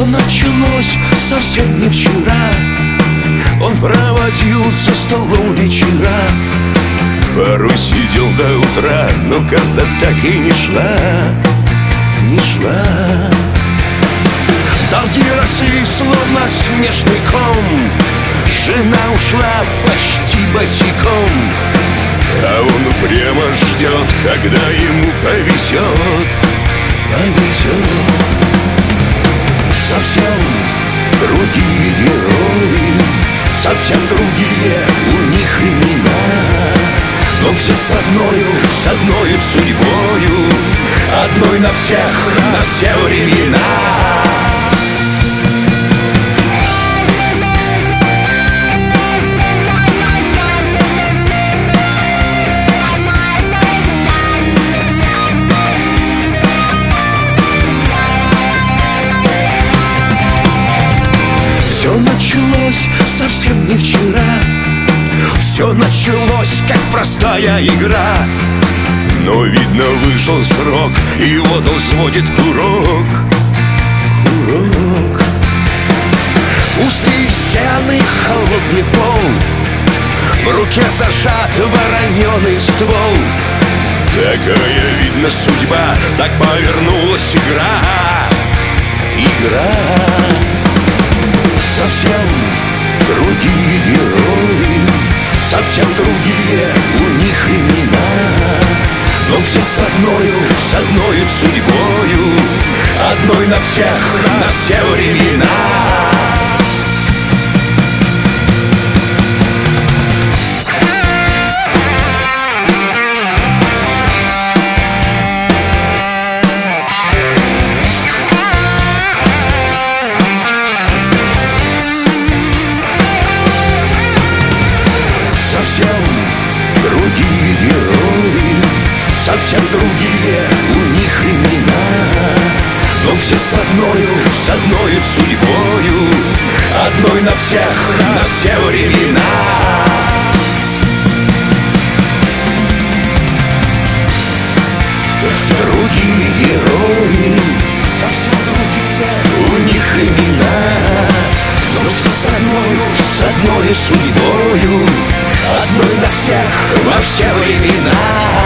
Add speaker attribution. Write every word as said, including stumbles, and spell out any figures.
Speaker 1: Все началось совсем не вчера. Он проводил за столом вечера, порой сидел до утра, но когда так и не шла, не шла. Долги росли, словно снежный ком. Жена ушла почти босиком, а он упрямо ждет, когда ему повезет, повезет. Совсем другие герои, совсем другие у них имена, но все с одною, с одною судьбою, одной на всех, на все времена. Все началось совсем не вчера. Все началось как простая игра, но, видно, вышел срок, и вот он сводит урок. Урок. Пустые стены, холодный пол, в руке зажат вороненый ствол. Такая, видно, судьба, так повернулась игра. Игра. Совсем другие герои, совсем другие у них имена, но все с одною, с одною судьбою, одной на всех, на все времена. Совсем другие герои, совсем другие у них имена, но все с одною, с одною судьбою, одной на всех, на все времена. Совсем другие герои, совсем другие у них имена, но все с одною, с одною судьбою, одной на всех, во все времена.